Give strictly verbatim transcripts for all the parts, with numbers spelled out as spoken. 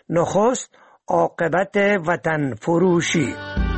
نخست عاقبت وطن فروشی.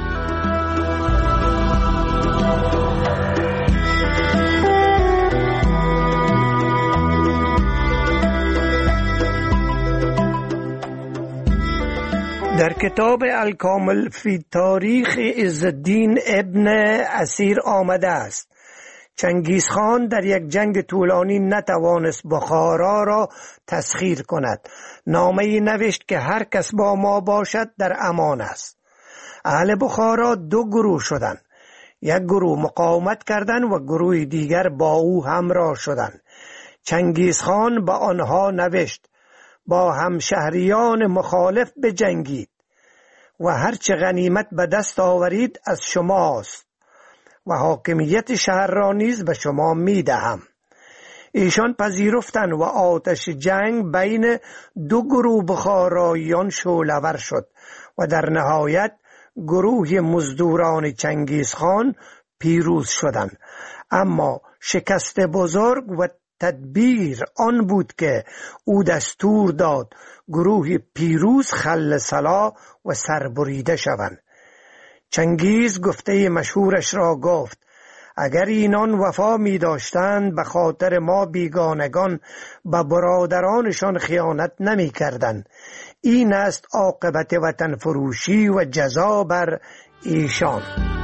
در کتاب الکامل فی تاریخ عزالدین ابن اسیر آمده است چنگیزخان در یک جنگ طولانی نتوانست بخارا را تسخیر کند. نامه‌ای نوشت که هر کس با ما باشد در امان است. اهل بخارا دو گروه شدند. یک گروه مقاومت کردند و گروه دیگر با او همراه شدند. چنگیزخان با آنها نوشت با همشهریان مخالف بجنگید و هرچه غنیمت به دست آورید از شماست و حاکمیت شهر را نیز به شما می دهم. ایشان پذیرفتند و آتش جنگ بین دو گروه بخاراییان شعله‌ور شد و در نهایت گروه مزدوران چنگیزخان پیروز شدند. اما شکست بزرگ و تدبیر آن بود که او دستور داد گروه پیروز خل سلا و سربریده شوند. چنگیز گفته مشهورش را گفت اگر اینان وفا می داشتند به خاطر ما بیگانگان به برادرانشان خیانت نمی کردند. این است عاقبت وطن فروشی و جزا بر ایشان.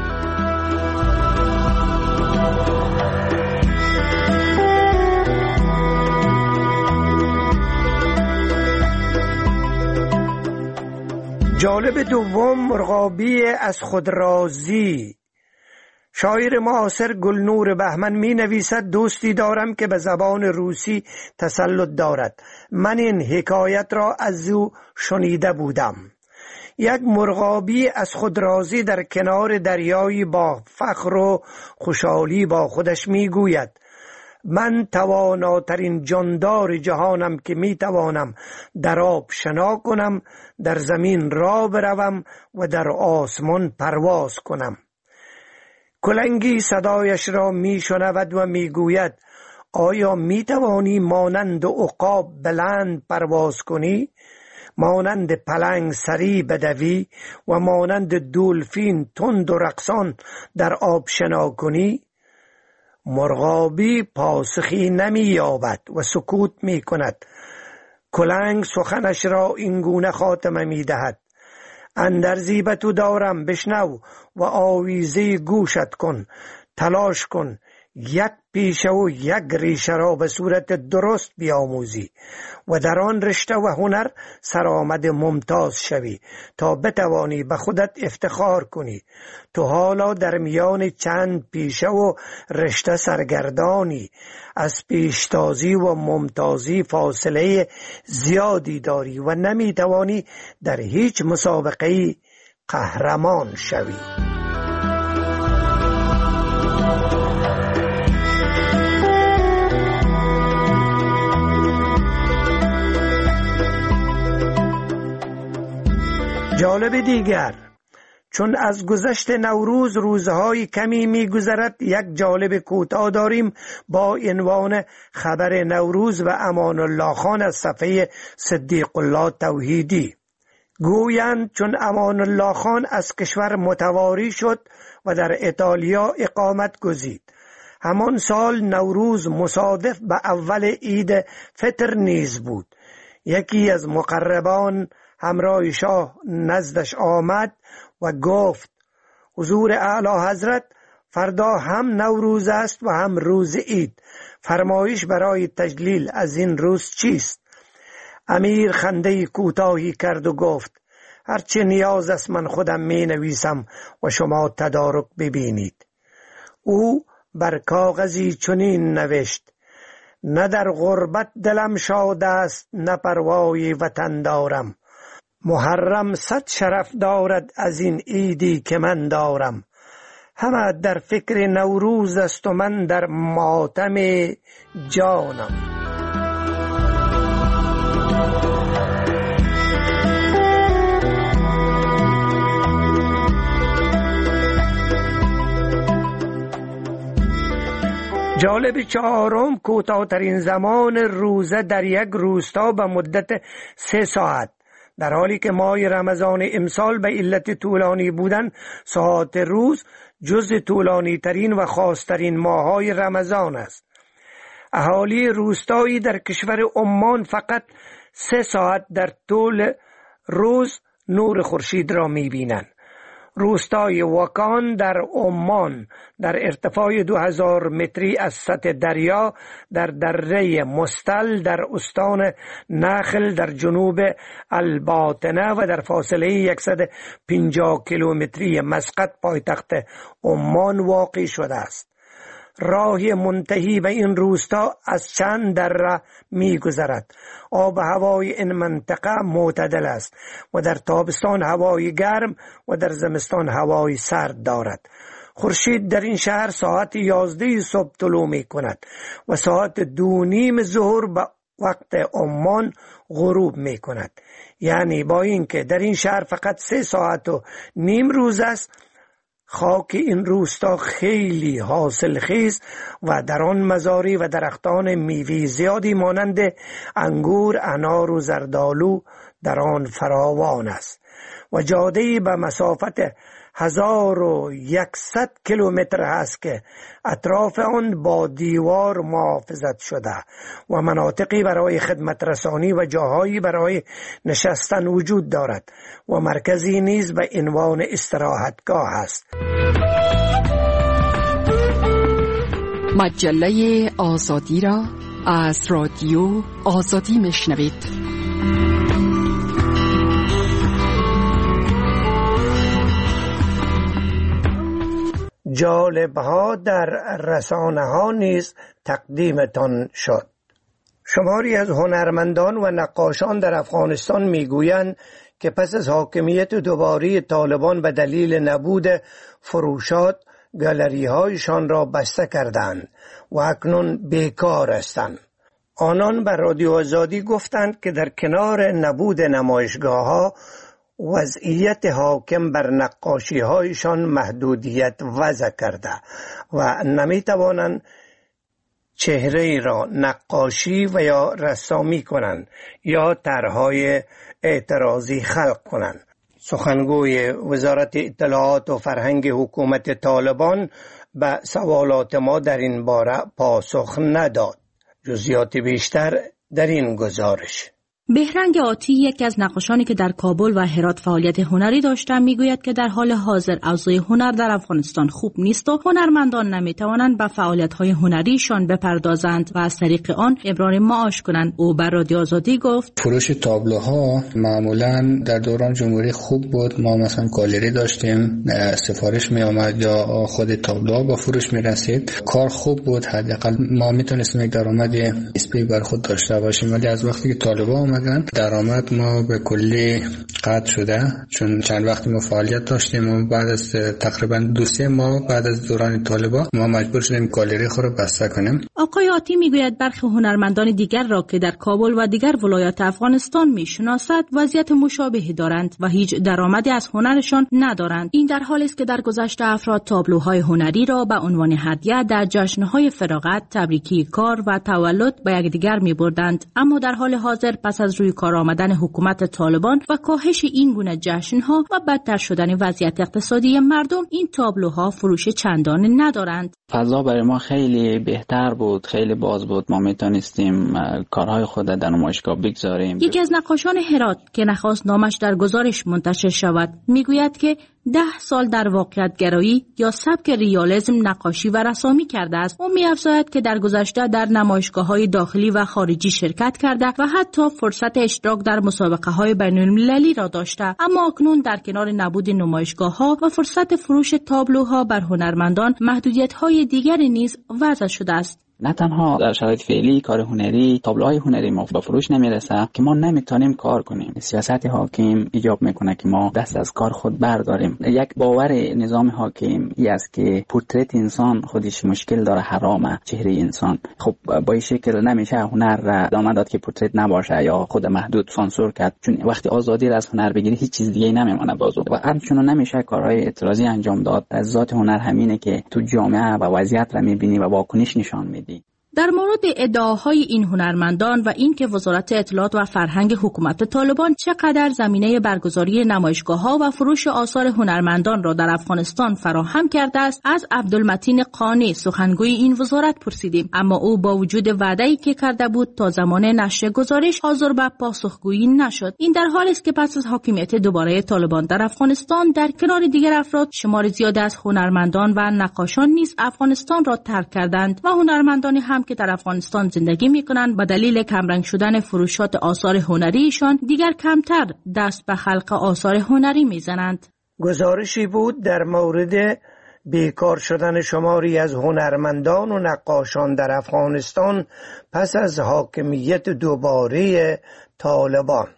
جالب دوم مرغابی از خود راضی. شاعر معاصر گلنور بهمن می نویسد دوستی دارم که به زبان روسی تسلط دارد. من این حکایت را از او شنیده بودم. یک مرغابی از خود راضی در کنار دریایی با فخر و خوشحالی با خودش می گوید من تواناترین جاندار جهانم که می توانم در آب شنا کنم، در زمین راه بروم و در آسمان پرواز کنم. کلنگی صدایش را می شنود و می گوید آیا می توانی مانند عقاب بلند پرواز کنی؟ مانند پلنگ سریع بدوی و مانند دولفین تند و رقصان در آب شنا کنی؟ مرغابی پاسخی نمی یابد و سکوت می کند. کلنگ سخنش را اینگونه خاتمه می دهد اندرزی به تو دارم بشنو و آویزه گوشت کن. تلاش کن یک پیشه و یک ریشه را به صورت درست بیاموزی و در آن رشته و هنر سرآمد ممتاز شوی تا بتوانی به خودت افتخار کنی. تو حالا در میان چند پیشه و رشته سرگردانی، از پیشتازی و ممتازی فاصله زیادی داری و نمیتوانی در هیچ مسابقه قهرمان شوی. جالب دیگر، چون از گذشت نوروز روزهای کمی می‌گذرد، یک جالب کوتاه داریم با عنوان خبر نوروز و امان الله خان از صفحه صدیق الله توحیدی. گویند چون امان الله خان از کشور متواری شد و در ایتالیا اقامت گزید، همان سال نوروز مصادف به اول عید فطر نیز بود. یکی از مقربان همراه شاه نزدش آمد و گفت حضور اعلی حضرت، فردا هم نوروز است و هم روز عید، فرمایش برای تجلیل از این روز چیست؟ امیر خنده کوتاهی کرد و گفت هرچه نیاز است من خودم می نویسم و شما تدارک ببینید. او بر کاغذی چنین نوشت نه در غربت دلم شاد است، نه پروای وطن دارم. محرم صد شرف دارد از این عیدی که من دارم. همه در فکر نوروز است و من در ماتم جانم. جالب چهارم، کوتاه‌ترین زمان روزه در یک روستا به مدت سه ساعت. در حالی که ماه رمضان امسال به علت طولانی بودن ساعات روز جز طولانی ترین و خاصترین ماه‌های رمضان است. اهالی روستایی در کشور عمان فقط سه ساعت در طول روز نور خورشید را می‌بینند. روستای وکان در عمان در ارتفاع دو هزار متری از سطح دریا در دره مستل در استان نخل در جنوب الباطنه و در فاصله صد و پنجاه کیلومتری مسقط پایتخت عمان واقع شده است. راه منتهی به این روستا از چند دره می گذرد. آب هوای این منطقه معتدل است و در تابستان هوای گرم و در زمستان هوای سرد دارد. خورشید در این شهر ساعت یازده صبح طلوع می کند و ساعت دو نیم ظهر به وقت عمان غروب می کند. یعنی با اینکه در این شهر فقط سه ساعت و نیم روز است، خاک این روستا خیلی حاصل خیز و در آن مزاری و درختان میوه زیادی مانند انگور، انار و زردالو در آن فراوان است و جاده‌ای به مسافت هزار و یکصد کیلومتر است که اطراف آن با دیوار محافظت شده و مناطقی برای خدمت رسانی و جاهایی برای نشستن وجود دارد و مرکزی نیز به عنوان استراحتگاه است. مجله آزادی را از رادیو آزادی میشنوید. جالب‌ها در رسانه‌ها نیز تقدیمتان شد. شماری از هنرمندان و نقاشان در افغانستان میگویند که پس از حاکمیت دوباره طالبان به دلیل نبود فروشات گالری‌هایشان را بسته کردند و اکنون بیکار هستند. آنان به رادیو آزادی گفتند که در کنار نبود نمایشگاه‌ها وضعیت حاکم بر نقاشی هایشان محدودیت وضع کرده و نمی توانند چهره را نقاشی و یا رسامی کنند یا طرح‌های اعتراضی خلق کنند. سخنگوی وزارت اطلاعات و فرهنگ حکومت طالبان به سوالات ما در این باره پاسخ نداد. جزئیات بیشتر در این گزارش. بهرنگ آتی، یکی از نقاشانی که در کابل و هرات فعالیت هنری داشتند، میگوید که در حال حاضر اوضاع هنر در افغانستان خوب نیست و هنرمندان نمیتوانند به فعالیت‌های هنریشان بپردازند و از طریق آن ابرار معاش کنند. او بر رادیو آزادی گفت: فروش تابلوها معمولاً در دوران جمهوری خوب بود. ما مثلا گالری داشتیم، سفارش می آمد یا خود تابلوها با فروش می رسید. کار خوب بود، حداقل ما میتونستیم یک درآمد نسبی بر خود داشته باشیم. ولی از وقتی که طالبان درآمد ما به کلی قطع شده، چون چند وقتی ما فعالیت داشتیم و بعد از تقریبا دو سه ماه بعد از دوران طالبان ما مجبور شدیم گالری خود را بسته کنیم. آقای آتی میگوید برخی هنرمندان دیگر را که در کابل و دیگر ولایات افغانستان میشناسد وضعیت مشابهی دارند و هیچ درآمدی از هنرشان ندارند. این در حالی است که در گذشته افراد تابلوهای هنری را به عنوان هدیه در جشن‌های فراغت، تبریکی کار و تولد به یکدیگر می‌بردند، اما در حال حاضر پس از روی کار آمدن حکومت طالبان و کاهش این گونه جشن‌ها و بدتر شدن وضعیت اقتصادی مردم، این تابلوها فروش چندانی ندارند. فضا برای ما خیلی بهتر بود، خیلی باز بود، ما میتونستیم کارهای خود در نمایشگاه بگذاریم. یکی از نقاشان هرات که نخواست نامش در گزارش منتشر شود میگوید که ده سال در واقعیت گرایی یا سبک ریالیسم نقاشی و رسامی کرده است. او می‌افزاید که در گذشته در نمایشگاه‌های داخلی و خارجی شرکت کرده و حتی فرصت اشتراک در مسابقه‌های بین‌المللی را داشته، اما اکنون در کنار نبود نمایشگاه‌ها و فرصت فروش تابلوها بر هنرمندان، محدودیت‌های دیگری نیز وضع شده است. نه تنها در شرایط فعلی کار هنری، تابلوهای هنری ما به فروش نمیرسه که ما نمیتونیم کار کنیم. سیاست حاکم ایجاب میکنه که ما دست از کار خود برداریم. یک باور نظام حاکم ای است که پورتریت انسان خودش مشکل داره، حرامه چهره انسان. خب با این شکل نمیشه هنر را ادامه داد که پورتریت نباشه یا خود محدود سانسور کرد، چون وقتی آزادی را از هنر بگیری هیچ چیز دیگه نمیمونه بازو و همچنین نمیشه کارهای اعتراضی انجام داد. از ذات هنر همینه که تو جامعه و وضعیت را میبینی و واکنش نشان میدی. در مورد ادعاهای این هنرمندان و اینکه وزارت اطلاعات و فرهنگ حکومت طالبان چقدر زمینه برگزاری نمایشگاه‌ها و فروش آثار هنرمندان را در افغانستان فراهم کرده است، از عبدالمتین قانی سخنگوی این وزارت پرسیدیم، اما او با وجود وعده‌ای که کرده بود تا زمان نشر گزارش حاضر به پاسخگویی نشد. این در حالی است که پس از حاکمیت دوباره طالبان در افغانستان، در کنار دیگر افراد، شمار زیاد از هنرمندان و نقاشان نیز افغانستان را ترک کردند و هنرمندانی هم که در افغانستان زندگی می‌کنند به دلیل کمرنگ شدن فروشات آثار هنریشان دیگر کمتر دست به خلق آثار هنری می‌زنند. گزارشی بود در مورد بیکار شدن شماری از هنرمندان و نقاشان در افغانستان پس از حاکمیت دوباره طالبان.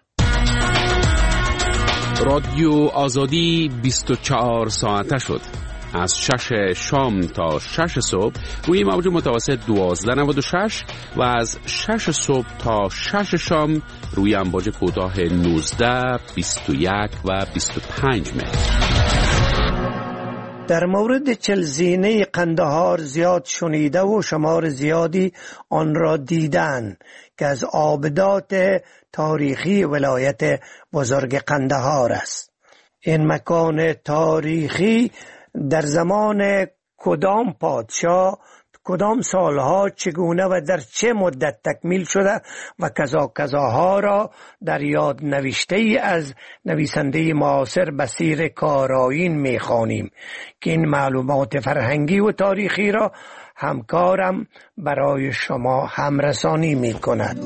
رادیو آزادی بیست و چهار ساعته شد. از شش شام تا شش صبح روی موج متوسط دوازده نود و شش و از شش صبح تا شش شام روی امواج کوتاه نوزده، بیست و یک و بیست و پنج متر. در مورد چلزینه قندهار زیاد شنیده و شمار زیادی آن را دیدن که از آبدات تاریخی ولایت بزرگ قندهار است. این مکان تاریخی در زمان کدام پادشاه، کدام سالها، چگونه و در چه مدت تکمیل شده و کذا کذاها را در یاد نوشته ای از نویسنده معاصر بصیر کارآیین می‌خوانیم که این معلومات فرهنگی و تاریخی را همکارم برای شما همرسانی می‌کند.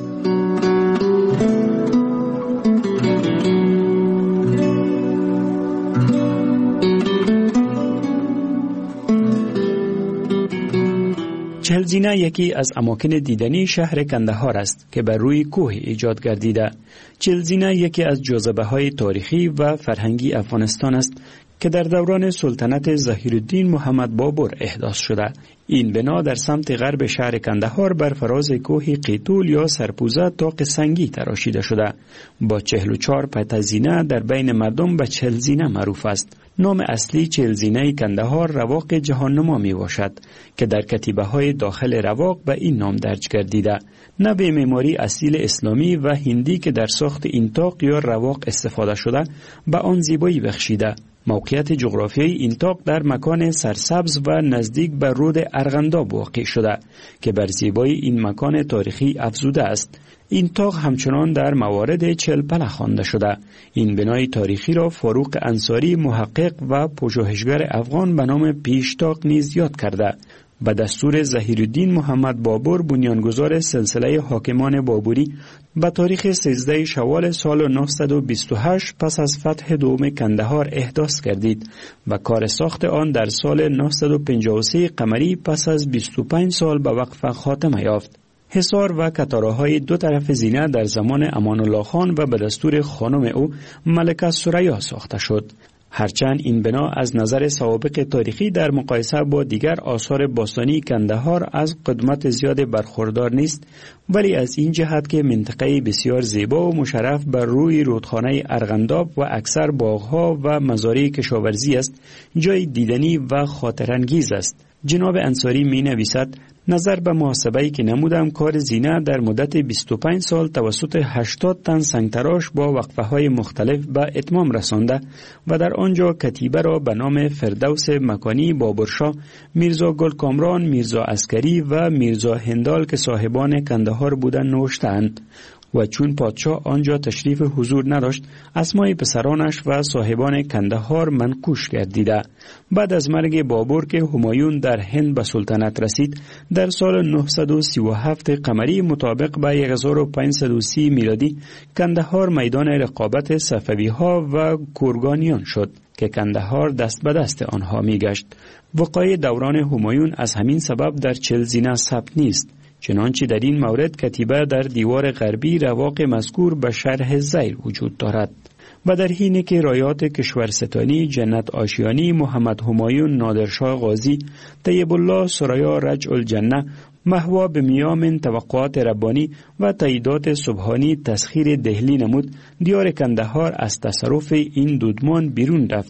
چهلزینه یکی از اماکن دیدنی شهر کندهار است که بر روی کوه ایجاد گردیده. چهلزینه یکی از جاذبه‌های تاریخی و فرهنگی افغانستان است که در دوران سلطنت ظهیرالدین محمد بابر احداث شده. این بنا در سمت غرب شهر کندهار بر فراز کوه قیتول یا سرپوزه طاق سنگی تراشیده شده. با چهل و چهار پتزینه در بین مردم به چهلزینه معروف است. نام اصلی چهلزینه کندهار رواق جهاننما می باشد که در کتیبه های داخل رواق به این نام درج گردیده. نه به معماری اصیل اسلامی و هندی که در ساخت این طاق یا رواق استفاده شده به آن زیبایی بخشیده. موقعیت جغرافیایی این طاق در مکان سرسبز و نزدیک به رود ارغنداب واقع شده که بر زیبایی این مکان تاریخی افزوده است. این طاق همچنان در موارد چلپله خوانده شده. این بنای تاریخی را فاروق انصاری محقق و پژوهشگر افغان به نام پیشتاق نیز یاد کرده. به دستور ظهیرالدین محمد بابر بنیانگذار سلسله حاکمان بابری به تاریخ سیزده شوال سال نهصد و بیست و هشت پس از فتح دوم کندهار احداث گردید و کار ساخت آن در سال نهصد و پنجاه و سه قمری پس از بیست و پنج سال به وقف خاتمه یافت. حصار و کتاره‌های دو طرف زینه در زمان امان الله خان و به دستور خانم او ملکه ثریا ساخته شد. هرچند این بنا از نظر سوابق تاریخی در مقایسه با دیگر آثار باستانی کندهار از قدمت زیاد برخوردار نیست، ولی از این جهت که منطقه بسیار زیبا و مشرف بر روی رودخانه ارغنداب و اکثر باغها و مزارع کشاورزی است، جای دیدنی و خاطرانگیز است. جناب انصاری می نویسد: نظر به محاسبه‌ای که نمودم، کار زینه در مدت بیست و پنج سال توسط هشتاد تن سنگتراش با وقفه‌های مختلف به اتمام رسانده و در آنجا کتیبه را به نام فردوس مکانی بابرشاه، میرزا گل کامران، میرزا عسکری و میرزا هندال که صاحبان کندهار بودند نوشتند و چون پادشاه آنجا تشریف حضور نداشت، اسمای پسرانش و صاحبان کندهار منقوش گردیده. بعد از مرگ بابر که همایون در هند به سلطنت رسید، در سال نهصد و سی و هفت قمری مطابق به هزار و پانصد و سی میلادی کندهار میدان رقابت صفوی ها و گرگانیان شد که کندهار دست به دست آنها می گشت. وقایع دوران همایون از همین سبب در چهلزینه ثبت نیست، چنانچه در این مورد کتیبه در دیوار غربی رواق مذکور به شرح زیر وجود دارد. و در حینی که رایات کشورستانی، جنت آشیانی، محمد همایون، نادرشاه غازی، طیب الله ثریا رجع الجنه، محوا به میام توقعات ربانی و تاییدات سبحانی تسخیر دهلی نمود، دیار کندهار از تصرف این دودمان بیرون رفت.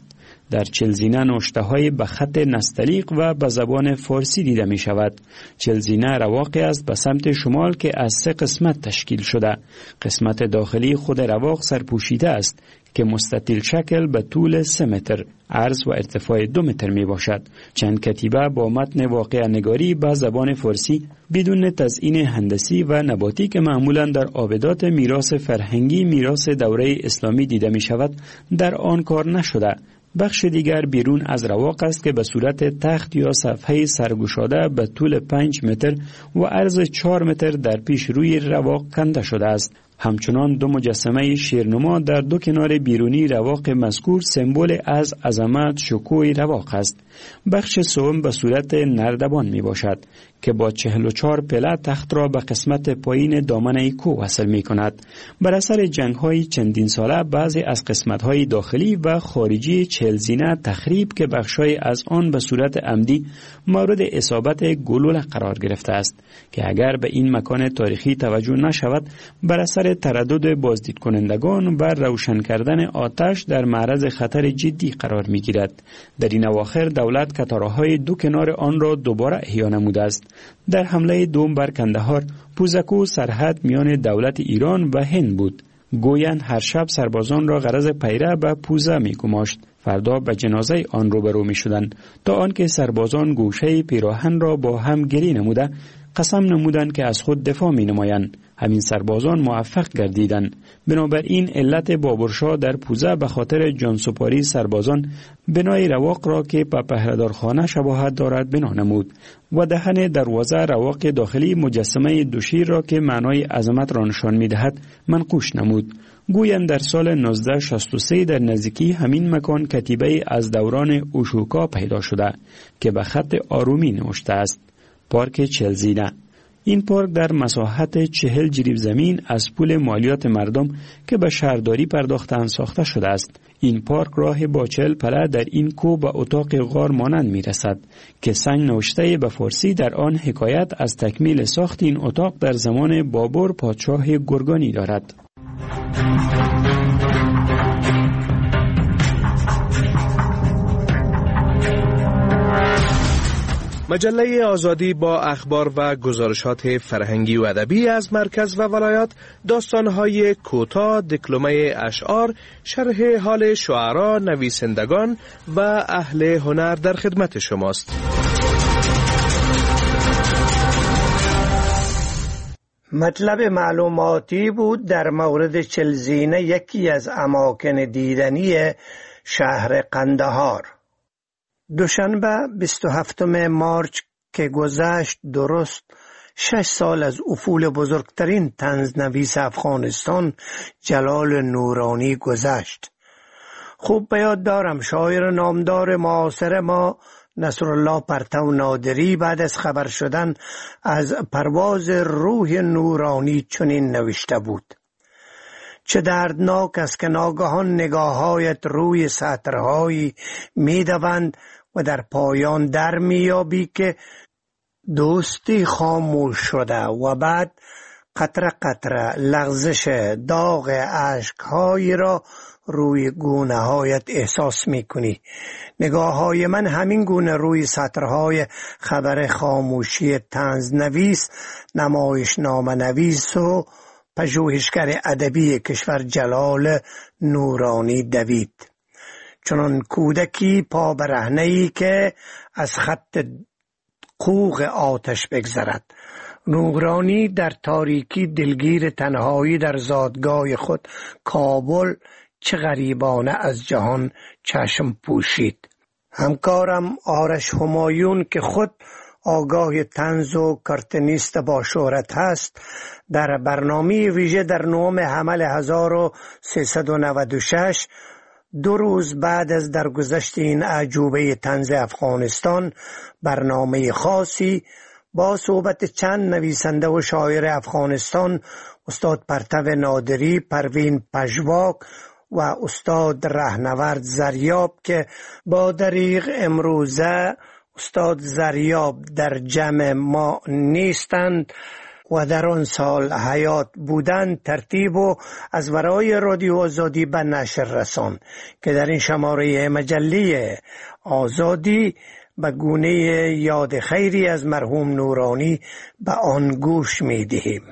در چلزینه نوشته‌های به خط نستعلیق و به زبان فارسی دیده می شود. چلزینه رواقی است به سمت شمال که از سه قسمت تشکیل شده. قسمت داخلی خود رواق سرپوشیده است که مستطیل شکل به طول سه متر، عرض و ارتفاع دو متر می باشد. چند کتیبه با متن واقعه نگاری به زبان فارسی بدون تزیین هندسی و نباتی که معمولاً در آبدات میراث فرهنگی میراث دوره اسلامی دیده می شود در آن کار نشده. بخش دیگر بیرون از رواق است که به صورت تخت یا صفحه سرگشاده به طول پنج متر و عرض چهار متر در پیش روی رواق کنده شده است. همچنان دو مجسمه شیرنما در دو کنار بیرونی رواق مذکور سمبل از عظمت شکوه رواق است. بخش سوم به صورت نردبان می باشد که با چهل و چهار پله تخت را به قسمت پایین دامنه کوه وصل می کند. بر اثر جنگ های چندین ساله بعضی از قسمت های داخلی و خارجی چلزینه تخریب که بخشای از آن به صورت عمدی مورد اصابت گلوله قرار گرفته است که اگر به این مکان تاریخی توجه نشود بر اثر تردد بازدید کنندگان و روشن کردن آتش در معرض خطر جدی قرار می گیرد. در این اواخر دولت کتارهای دو کنار آن را دوباره احیا نموده است. در حمله دوم بر کندهار پوزکو سرحد میان دولت ایران و هند بود. گویند هر شب سربازان را غرض پیره به پوزه می گماشت. فردا به جنازه آن روبرو می شدند تا آنکه سربازان گوشه پیراهن را با هم گری نموده قسم نمودند که از خود دفاع می نمایند. همین سربازان موفق گردیدند. بنابراین علت بابرشاه در پوزه به خاطر جانسپاری سربازان بنای رواق را که به پهردارخانه شباهت دارد بنا نمود و دهن دروازه رواق داخلی مجسمه دوشیر را که معنای عظمت را نشان می دهد منقوش نمود. گویند در سال نوزده شصت و سه در نزدیکی همین مکان کتیبه از دوران اوشوکا پیدا شده که به خط آرومی نوشته است: پارک چلزینه. این پارک در مساحت چهل جریب زمین از پول مالیات مردم که به شهرداری پرداختند ساخته شده است. این پارک راه با چهل پله در این کوه به اتاق غار مانند می رسد که سنگ نوشته به فارسی در آن حکایت از تکمیل ساخت این اتاق در زمان بابر پادشاه گرگانی دارد. مجله آزادی با اخبار و گزارشات فرهنگی و ادبی از مرکز و ولایات، داستان‌های کوتاه، دکلمه اشعار، شرح حال شعرا، نویسندگان و اهل هنر در خدمت شماست. مطلب معلوماتی بود در مورد چلزینه، یکی از اماکن دیدنی شهر قندهار. دوشنبه بیست و هفتم مارچ که گذشت درست شش سال از افول بزرگترین طنزنویس افغانستان جلال نورانی گذشت. خوب به یاد دارم شاعر نامدار معاصر ما نصرالله پرتو نادری بعد از خبر شدن از پرواز روح نورانی چنین نوشته بود: چه دردناک است که ناگهان نگاهایت روی سطرهایی میدوند و در پایان در میابی که دوستی خاموش شده و بعد قطره قطره لغزش داغ اشکهایی را روی گونه هایت احساس میکنی. نگاه های من همین گونه روی سطرهای خبر خاموشی طنزنویس، نمایشنامه نویس و پژوهشگر ادبی کشور جلال نورانی دوید. چنان کودکی پا برهنه‌ای که از خط قوق آتش بگذرد. نورانی در تاریکی دلگیر تنهایی در زادگاه خود کابل چه غریبانه از جهان چشم پوشید. همکارم آرش همایون که خود آگاه طنز و کارتونیست با شهرت هست، در برنامه ویژه در نهم حمل هزار و سیصد و نود و شش دو روز بعد از درگذشت این اعجوبه طنز افغانستان برنامه خاصی با صحبت چند نویسنده و شاعر افغانستان، استاد پرتو نادری، پروین پژواک و استاد رهنورد زریاب که با دریغ امروزه استاد زریاب در جمع ما نیستند و در آن سال حیات بودند ترتیب و از ورای رادیو آزادی به نشر رساند که در این شماره مجله آزادی به گونه یاد خیری از مرحوم نورانی به آن گوش می دهیم.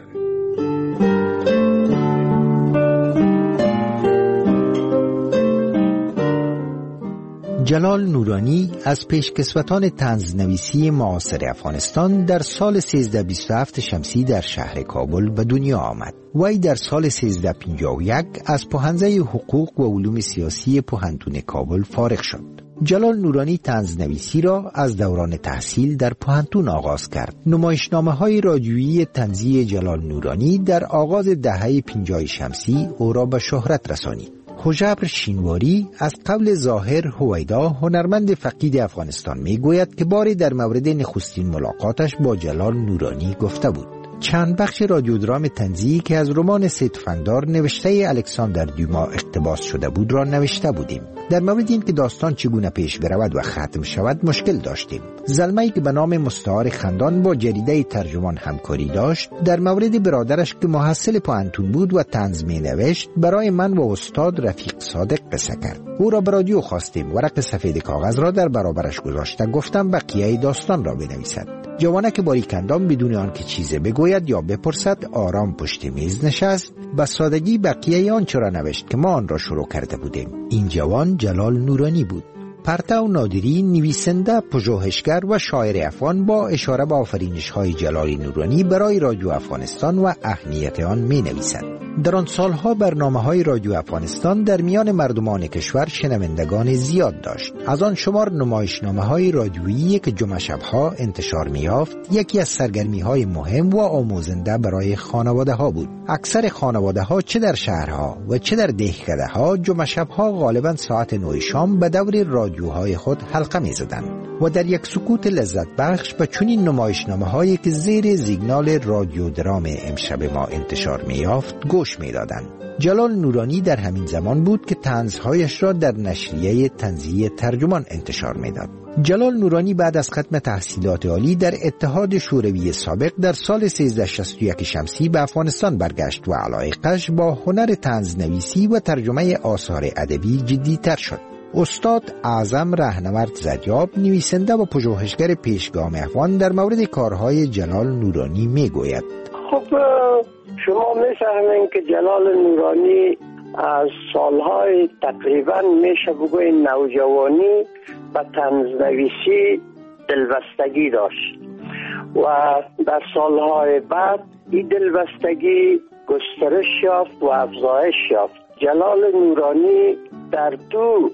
جلال نورانی از پیشکسوتان طنزنویسی معاصر افغانستان در سال سیزده بیست و هفت شمسی در شهر کابل به دنیا آمد. وی در سال سیزده پنجاه و یک از پوهنځی حقوق و علوم سیاسی پوهنتون کابل فارغ شد. جلال نورانی طنزنویسی را از دوران تحصیل در پوهنتون آغاز کرد. نمایشنامه‌های رادیویی طنزی جلال نورانی در آغاز دهه پنجاه شمسی او را به شهرت رسانید. هژبر شینواری از قول ظاهر هویدا هنرمند فقید افغانستان می گوید که باری در مورد نخستین ملاقاتش با جلال نورانی گفته بود: چند بخش رادیو درام طنزی که از رمان سه تفنگدار نوشته الکساندر دیوما اقتباس شده بود را نوشته بودیم. در مورد این که داستان چگونه پیش برود و ختم شود مشکل داشتیم. زلمه‌ای که به نام مستعار خندان با جریده ترجمان همکاری داشت، در مورد برادرش که محصل پوهنتون بود و طنز می‌نوشت برای من و استاد رفیق صادق قصه کرد. او را به رادیو خواستیم، ورق سفید کاغذ را در برابرش گذاشته گفتم بقیه داستان را بنویسد. جوانک باریکندام بدون آنکه چیزی بگوید یا بپرسد آرام پشت میز نشست، به سادگی بقیه آنچه را نوشت که ما آن را شروع کرده بودیم. این جوان جلال نورانی بود. پرتو نادری نویسنده، پژوهشگر و شاعر افغان با اشاره به آفرینش‌های جلال نورانی برای رادیو افغانستان و اهمیت آن می‌نویسد. در آن سالها برنامه‌های رادیو افغانستان در میان مردمان کشور شنوندگان زیاد داشت. از آن شمار نمایشنامه‌های رادیویی که جمعه شب‌ها انتشار می‌یافت یکی از سرگرمی‌های مهم و آموزنده برای خانواده‌ها بود. اکثر خانواده‌ها چه در شهرها و چه در دهکده‌ها جمعه شب‌ها غالباً ساعت نه شام به دور رادیوهای خود حلقه می‌زدند و در یک سکوت لذت بخش به چنین نمایشنامه‌هایی که زیر سیگنال رادیو درام امشب ما انتشار می‌یافت گوش می‌دادند. جلال نورانی در همین زمان بود که طنزهایش را در نشریه طنزی ترجمان انتشار می‌داد. جلال نورانی بعد از ختم تحصیلات عالی در اتحاد شوروی سابق در سال سیزده شصت و یک شمسی به افغانستان برگشت و علاقه‌اش با هنر طنزنویسی و ترجمه آثار ادبی جدی‌تر شد. استاد اعظم رهنورد زریاب، نویسنده و پژوهشگر پیشگام افغان، در مورد کارهای جلال نورانی میگوید: خب شما میفهمین که جلال نورانی از سالهای تقریبا میشه بگوید نوجوانی و طنزنویسی دلبستگی داشت و در سالهای بعد این دلبستگی گسترش یافت و افزایش یافت. جلال نورانی در دو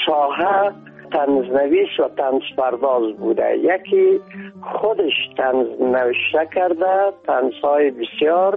ساحه طنزنویس و طنزپرداز بوده. یکی خودش طنز نوشته کرده، طنزهای بسیار،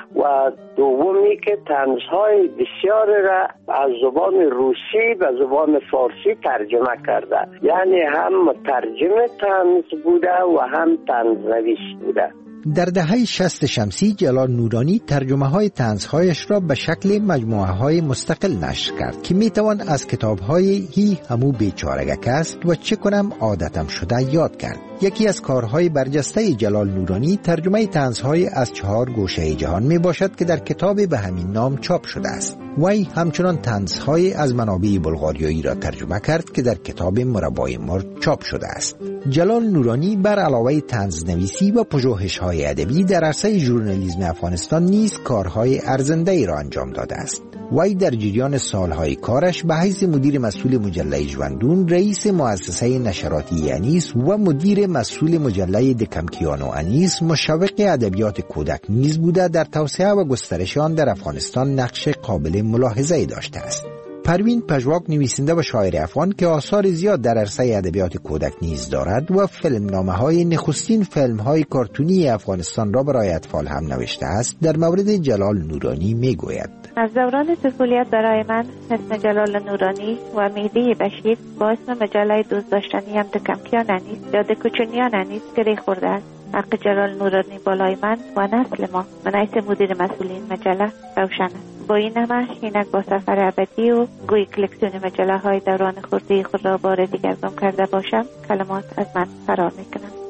و دومی که طنزهای بسیار را از زبان روسی به زبان فارسی ترجمه کرده. یعنی هم مترجم طنز بوده و هم طنزنویس بوده. در دهه شصت شمسی جلال نورانی ترجمه های طنزهایش را به شکل مجموعه های مستقل نشر کرد که می توان از کتاب های هی همو بیچارگک است و چه کنم عادتم شده یاد کرد. یکی از کارهای برجسته جلال نورانی ترجمه طنزهای از چهار گوشه جهان می باشد که در کتاب به همین نام چاپ شده است. وی همچنان طنزهای از منابع بلغاریایی را ترجمه کرد که در کتاب مربای مرد چاپ شده است. جلال نورانی بر علاوه طنزنویسی و پژوهش‌های ادبی در عرصه ژورنالیسم افغانستان نیز کارهای ارزنده‌ای را انجام داده است. وی در جریان سالهای کارش به حیث مدیر مسئول مجله ژوندون، رئیس مؤسسه نشراتی انیس و مدیر مسئول مجله دکمکیانو انیس مشوق ادبیات کودک نیز بوده در توسعه و گسترش آن در افغانستان نقش قابل ملاحظه‌ای داشته است. پروین پژواک، نویسنده و شاعر افغان که آثار زیاد در عرصه ادبیات کودک نیز دارد و فیلمنامه‌های نخستین فیلم‌های کارتونی افغانستان را برای اطفال هم نوشته است، در مورد جلال نورانی میگوید: از دوران طفولیت برای من اسم جلال نورانی و مهدی بشیر با اسم مجله دوست داشتنی هم دکمکیان انیس یا دکوچونیان انیس گره خورده است. حق جلال نورانی بالای من و نسل ما من حیث مدیر مسئولین مجله روشن است. با این همه اینک با سفر ابدی و گوی کلکسیون مجله های دوران خردی خود را بار دیگر گم کرده باشم، کلمات از من فرار میکنم.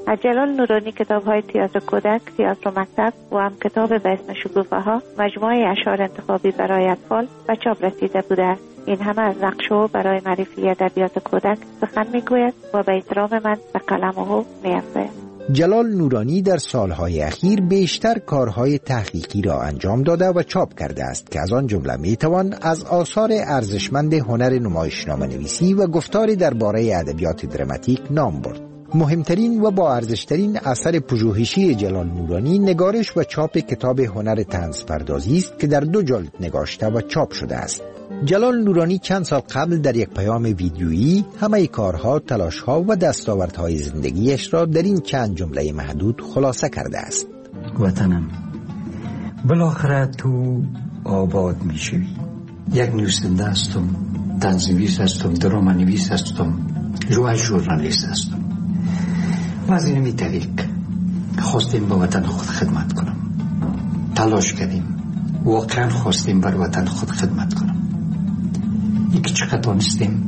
از جلال نورانی کتاب های تئاتر کودک، تئاتر مکتب و هم کتاب به اسم شکوفه ها، مجموعه اشعار انتخابی برای اطفال و چاپ رسیده بوده است. این همه از نقشه برای معرفی ادبیات کودک سخن میگوید و به احترام من به قلم او میافزاید. جلال نورانی در سالهای اخیر بیشتر کارهای تحقیقی را انجام داده و چاپ کرده است که از آن جمله میتوان از آثار ارزشمند هنر نمایشنامه نویسی و گفتار درباره ادبیات دراماتیک نام برد. مهمترین و با ارزشترین اثر پژوهشی جلال نورانی نگارش و چاپ کتاب هنر طنز پردازی است که در دو جلد نگاشته و چاپ شده است. جلال نورانی چند سال قبل در یک پیام ویدیویی همه کارها، تلاشها و دستاوردهای زندگیش را در این چند جمله محدود خلاصه کرده است. وطنم، بالاخره تو آباد می شوی. یک نویسنده هستم، طنزنویس هستم، دراما نویس هستم، جو ژورنالیست هستم. و از این می طریق خواستیم با وطن خود خدمت کنم. تلاش کردیم، واقعا خواستیم بر وطن خود خدمت کنم. یک چقدر دانستیم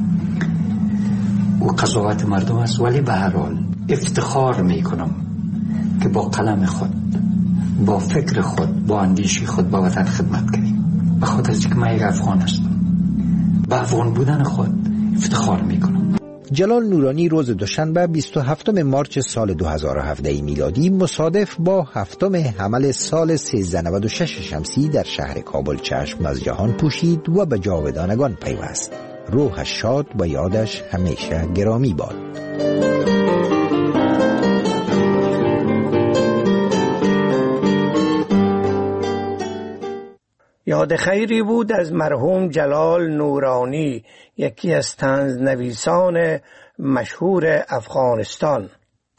و قضاوت مردم است، ولی به هر حال افتخار می کنم که با قلم خود، با فکر خود، با اندیشی خود با وطن خدمت کنیم. به خاطر از اینکه من یک افغان هستم، به افغان بودن خود افتخار می کنم. جلال نورانی روز دوشنبه بیست و هفتم مارس سال دو هزار و هفده میلادی مصادف با هفتم حمل سال سیزده نود و شش شمسی در شهر کابل چشم از جهان پوشید و به جاودانگان پیوست. روحش شاد و یادش همیشه گرامی باد. یاد خیری بود از مرحوم جلال نورانی، یکی از طنز نویسان مشهور افغانستان.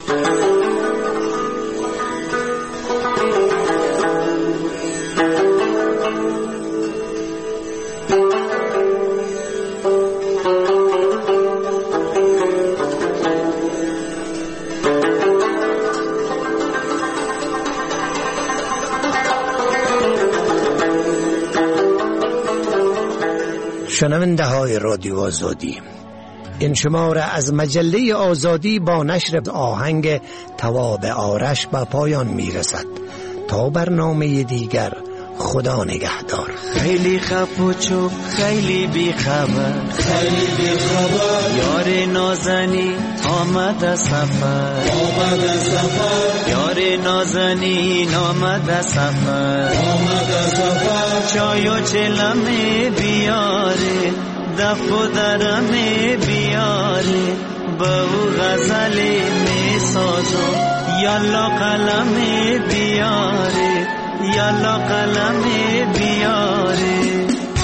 شنونده های رادیو آزادی، این شماره از مجله آزادی با نشر آهنگ تواب آرش به پایان می رسد. تا برنامه دیگر، خدا نگهدار. خیلی خف و چوب، خیلی بی خبر، خیلی بی خبر، یار نازنی آمد سفر، آمد سفر، یار نازنی آمد سفر، آمد سفر، چای و چلمه بیاره، دف و درمه بیاره، با او غزل می سازم، یالا قلم بیاره، یالا قلم بیاره.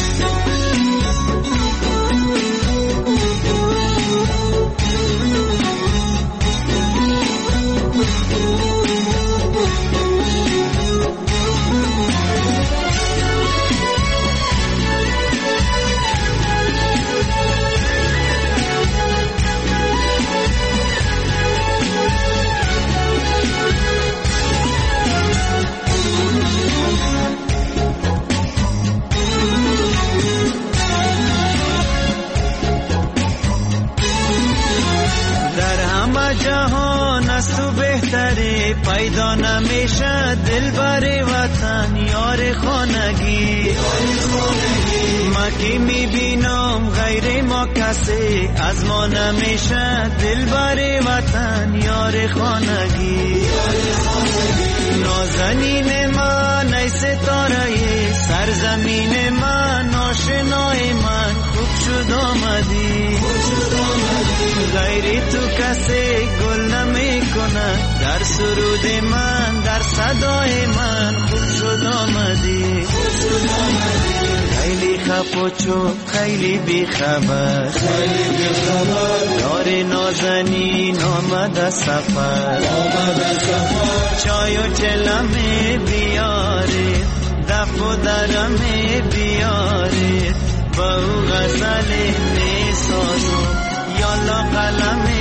جهان از تو بهتره، پیدا نمیشه دل بر وطن یار خانگی. ما که میبینم غیر ما کسی، از ما نمیشه دل بر وطن یار خانگی. نازنین من ای ستاره سرزمین من، آشنای من خوب شد آمدی. غیری تو کسی گل نمی کنه، در سرود من در صدای من خوب شد آمدی. خیلی خف و چوب، خیلی بی خبر، خیلی بی خبر، یار نازنین آمد سفر، آمد سفر، چای و چلمه بیاره، دف و درمه بیاره، با او غزل می سازم، یالا قلم